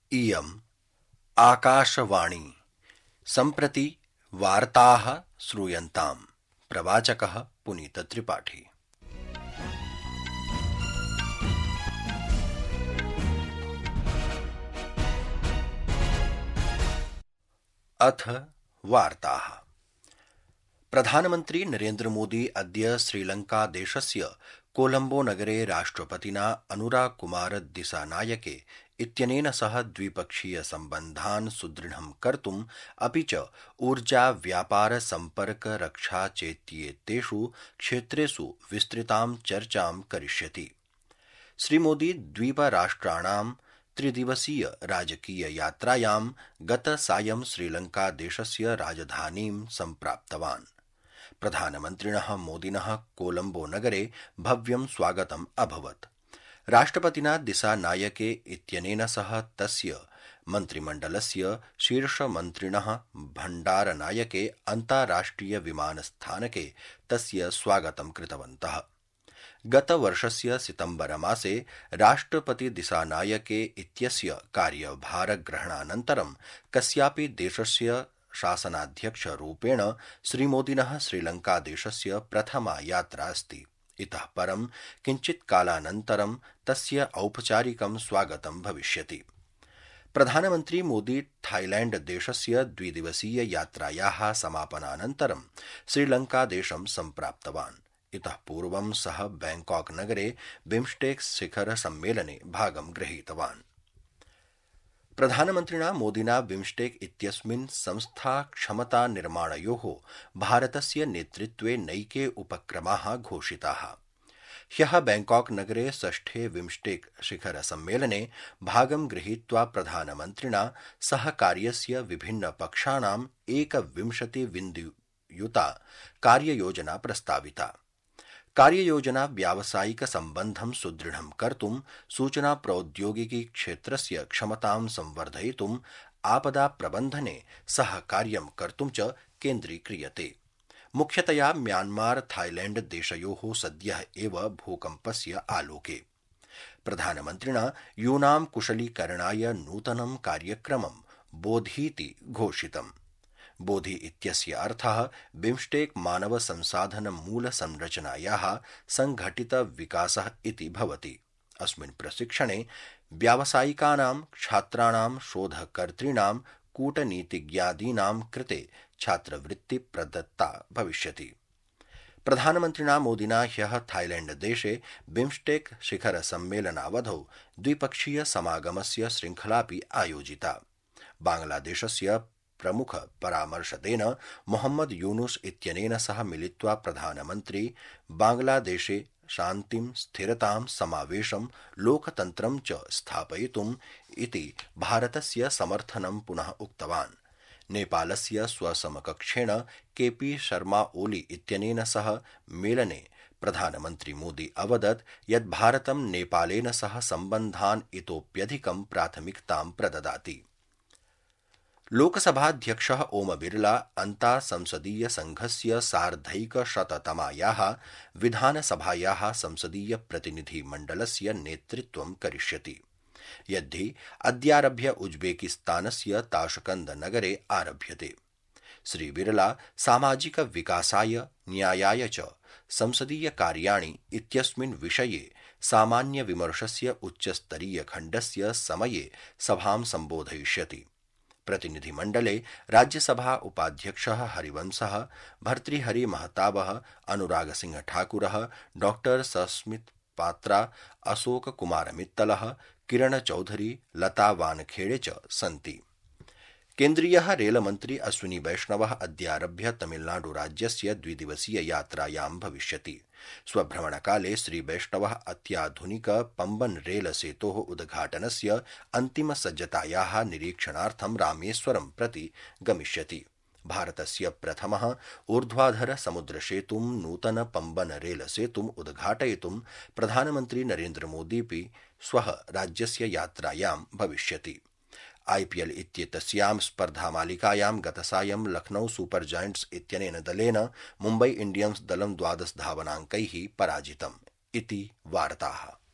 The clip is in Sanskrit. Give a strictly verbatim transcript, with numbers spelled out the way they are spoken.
इयम् आकाशवाणी सम्प्रति वार्ताः श्रूयन्ताम्। प्रवाचकः पुनीतत्रिपाठी। अथ वार्ताः। प्रधानमन्त्री नरेन्द्र मोदी अद्य श्रीलंकादेशस्य कोलम्बो नगरे राष्ट्रपतिना अनुरा कुमार दिसानायके इत्यनेन सह द्विपक्षीय सम्बन्धान् सुदृढं कर्तुम् अपि च ऊर्जा व्यापार सम्पर्क रक्षा चेत्येतेषु क्षेत्रेषु विस्तृतां चर्चां करिष्यति। श्रीमोदी द्वीपराष्ट्राणां त्रिदिवसीय राजकीय यात्रायां गतसायं श्रीलंकादेशस्य राजधानीं सम्प्राप्तवान्। प्रधानमन्त्रिणः मोदिनः कोलम्बो नगरे भव्यं स्वागतम् अभवत्। राष्ट्रपतिना दिसानायके इत्यनेन सह तस्य मन्त्रिमण्डलस्य शीर्षमन्त्रिणः भण्डारनायके अन्ताराष्ट्रिय विमानस्थानके तस्य स्वागतं कृतवन्तः। गतवर्षस्य सितम्बरमासे राष्ट्रपति दिसानायके इत्यस्य कार्यभारग्रहणानन्तरं कस्यापि देशस्य शासनाध्यक्षरूपेण श्रीमोदिनः श्रीलंकादेशस्य प्रथमा यात्रा अस्ति। इतः परं किञ्चित् कालानन्तरं तस्य औपचारिकं स्वागतं भविष्यति। प्रधानमन्त्री मोदी थाईलैण्ड देशस्य द्विदिवसीय यात्रायाः समापनानन्तरं श्रीलंकादेशं सम्प्राप्तवान्। इतः पूर्वं सः बैंकॉक नगरे बिम्स्टेक शिखर सम्मेलने भागं गृहीतवान्। प्रधानमन्त्रिणा मोदिना बिम्स्टेक इत्यस्मिन् संस्था क्षमता निर्माणयोः भारतस्य नेतृत्वे नैके उपक्रमाः घोषिताः। ह्यः बैंकॉक नगरे षष्ठे बिम्स्टेक शिखर सम्मेलने भागं गृहीत्वा प्रधानमन्त्रिणा सहकार्यस्य विभिन्नपक्षाणाम् एकविंशतिबिन्दुयुता कार्ययोजना प्रस्ताविता। कार्ययोजना व्यावसायिक सम्बन्धं सुदृढं कर्तुं, सूचना प्रौद्योगिकी क्षेत्रस्य क्षमतां संवर्धयितुं, आपदा प्रबन्धने सहकार्यं कर्तुं च केन्द्रीक्रियते। मुख्यतया म्यांमार थाईलैण्ड देशयोः सद्यः एव भूकम्पस्य आलोके प्रधानमन्त्रिणा यूनां कुशलीकरणाय नूतनं कार्यक्रमं बोधीति घोषितम्। बोधि इत्यस्य अर्थः बिम्स्टेक मानव संसाधन मूल संरचनायाः संघटित विकासः इति भवति। अस्मिन् प्रशिक्षणे व्यावसायिकानां, छात्राणां, शोधकर्तॄणां, कूटनीतिज्ञादीनां कृते छात्रवृत्ति प्रदत्ता भविष्यति। प्रधानमन्त्रिणा मोदिना ह्यः थाईलैण्ड देशे बिम्स्टेक शिखर सम्मेलनावधौ द्विपक्षीय समागमस्य शृङ्खलापि आयोजिता। बांग्लादेशस्य प्रमुख परामर्शदेन मोहम्मद यूनुस इत्यनेन सह मिलित्वा प्रधानमन्त्री बांग्लादेशे शान्तिं, स्थिरतां, समावेशं, लोकतन्त्रं च स्थापयितुम् इति भारतस्य समर्थनं पुनः उक्तवान्। नेपालस्य स्वसमकक्षेण केपी शर्मा ओली इत्यनेन सह मेलने प्रधानमन्त्री मोदी अवदत् यत् भारतं नेपालेन सह सम्बन्धान् इतोप्यधिकं प्राथमिकतां प्रददाति। लोकसभाध्यक्षः ओम बिरला अन्तासंसदीय संघस्य सार्धैकशततमायाः विधानसभायाः संसदीय प्रतिनिधिमण्डलस्य नेतृत्वं करिष्यति। यद्धि अद्यारभ्य उज्बेकिस्तानस्य ताशकन्द नगरे आरभ्यते। श्री बिरला सामाजिक विकासाय, न्यायाय च संसदीय कार्याणि इत्यस्मिन् विषये सामान्य विमर्शस्य उच्चस्तरीय खण्डस्य समये सभां सम्बोधयिष्यति। प्रतिनिधिमण्डले राज्यसभा उपाध्यक्षः हरिवंशः, भर्तृहरि महताबः, अनुराग सिंह ठाकुरः, डॉक्टर सस्मित पात्रा, अशोक कुमार मित्तलः, किरण चौधरी, लता वानखेड़े च सन्ति। केन्द्रीयः रेलमन्त्री अश्विनी वैष्णवः अद्यारभ्य तमिलनाडुराज्यस्य द्विदिवसीय यात्रायां भविष्यति। स्वभ्रमणकाले श्रीवैष्णवः अत्याधुनिक पम्बन रेल सेतोः उद्घाटनस्य अन्तिमसज्जतायाः निरीक्षणार्थं रामेश्वरं प्रति गमिष्यति। भारतस्य प्रथमः ऊर्ध्वाधर समुद्रसेतुं नूतन पम्बन रेल सेतुम् उद्घाटयितुं प्रधानमन्त्री नरेन्द्र मोदीपि श्वः राज्यस्य यात्रायां भविष्यति। आईपीएल इत्येतस्यां स्पर्धामालिकायां गतसायं लखनऊ सुपर जायंट्स इत्यनेन दलेन मुम्बई इंडियंस दलं द्वादश धावनाङ्कैः पराजितम् इति वार्ताः।